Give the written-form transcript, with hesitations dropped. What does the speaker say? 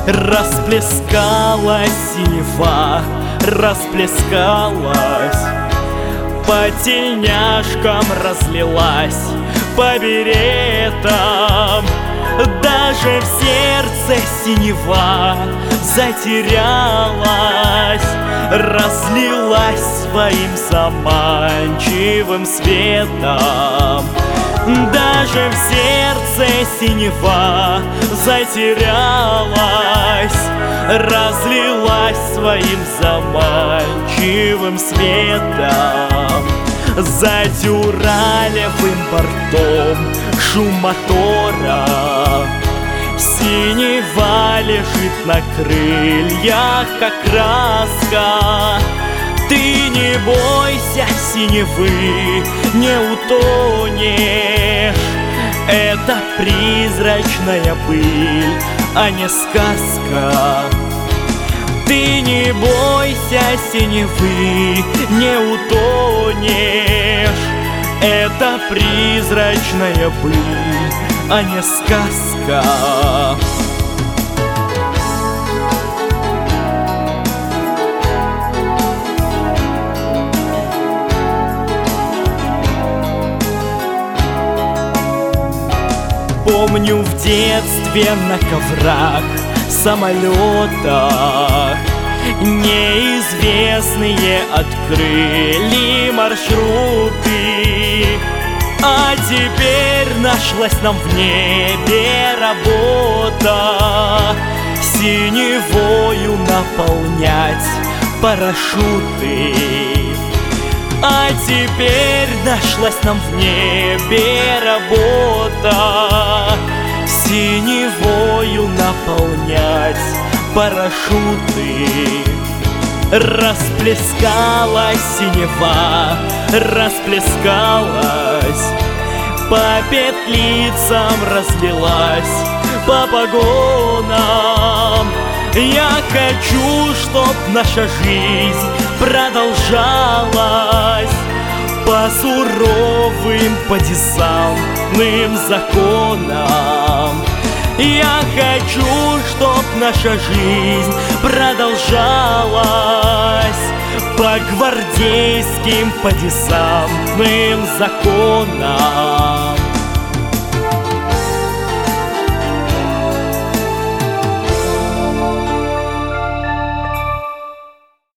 Расплескалась синева, расплескалась, по тельняшкам разлилась, по беретам. Даже в сердце синева затерялась, разлилась своим заманчивым светом. Даже в сердце синева затерялась, разлилась своим заманчивым светом. За дюралевым бортом шум мотора, синева лежит на крыльях, как краска. Ты не бойся синевы, не утонешь. Это призрачная пыль, а не сказка. Ты не бойся синевы, не утонешь. Это призрачная пыль, а не сказка. Помню в детстве на коврах, самолетах неизвестные открыли маршруты. А теперь нашлась нам в небе работа синевою наполнять парашюты. А теперь нашлась нам в небе работа синевою наполнять парашюты. Расплескалась синева, расплескалась, по петлицам разлилась, по погонам. Я хочу, чтоб наша жизнь продолжалась по суровым, по десантным законам. Я хочу, чтоб наша жизнь продолжалась по гвардейским, по десантным законам.